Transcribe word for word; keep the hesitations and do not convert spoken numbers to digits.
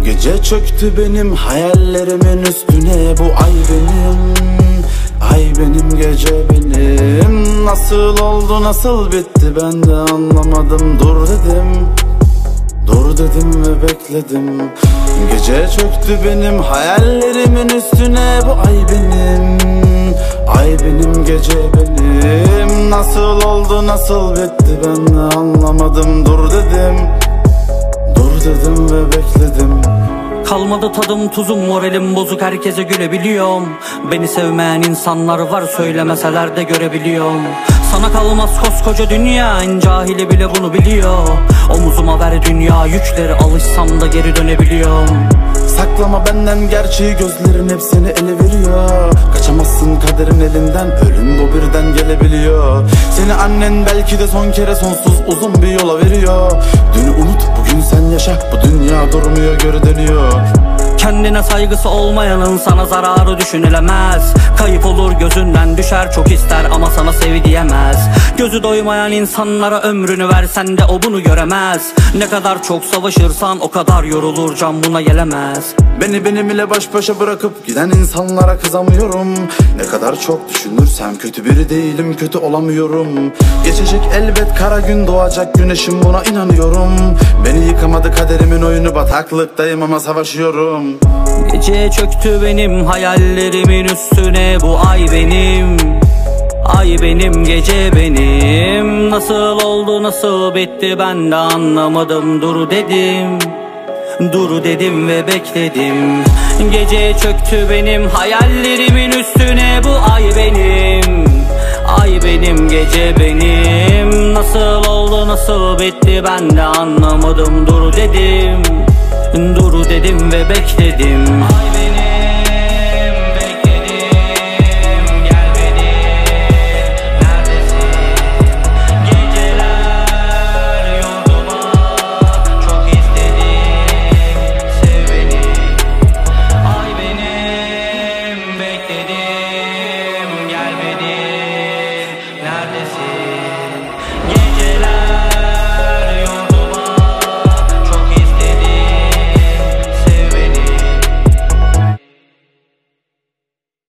Gece çöktü benim hayallerimin üstüne. Bu ay benim, ay benim, gece benim. Nasıl oldu, nasıl bitti ben de anlamadım. Dur dedim, dur dedim ve bekledim. Gece çöktü benim hayallerimin üstüne. Bu ay benim, ay benim, gece benim. Nasıl oldu, nasıl bitti ben de anlamadım. Dur dedim, dur dedim ve bekledim. Kalmadı tadım tuzum, moralim bozuk, herkese gülebiliyorum. Beni sevmeyen insanlar var, söylemeseler de görebiliyorum. Sana kalmaz koskoca dünya, en cahili bile bunu biliyor. Omuzuma ver dünya yükleri, alışsam da geri dönebiliyorum. Saklama benden gerçeği, gözlerin hepsini ele veriyor. Kaçamazsın kaderin elinden, ölüm bu birden gelebiliyor. Seni annen belki de son kere sonsuz uzun bir yola veriyor. Dünü unut, bugün sen yaşa, bu dünya durmuyor, geri dönüyor. Kendine saygısı olmayanın sana zararı düşünülemez. Kayıp olur gözünden düşer, çok ister ama sana sev diyemez. Gözü doymayan insanlara ömrünü versen de o bunu göremez. Ne kadar çok savaşırsan o kadar yorulur, can buna gelemez. Beni benim ile baş başa bırakıp giden insanlara kızamıyorum. Ne kadar çok düşünürsem kötü biri değilim, kötü olamıyorum. Geçecek elbet, kara gün doğacak, güneşim buna inanıyorum. Beni yıkamadı kaderimin oyunu, bataklıktayım ama savaşıyorum. Gece çöktü benim hayallerimin üstüne. Bu ay benim, ay benim, gece benim. Nasıl oldu, nasıl bitti ben de anlamadım. Dur dedim, dur dedim ve bekledim. Gece çöktü benim hayallerimin üstüne. Bu ay benim, ay benim, gece benim. Nasıl oldu, nasıl bitti ben de anlamadım. Dur dedim, dur dedim ve bekledim.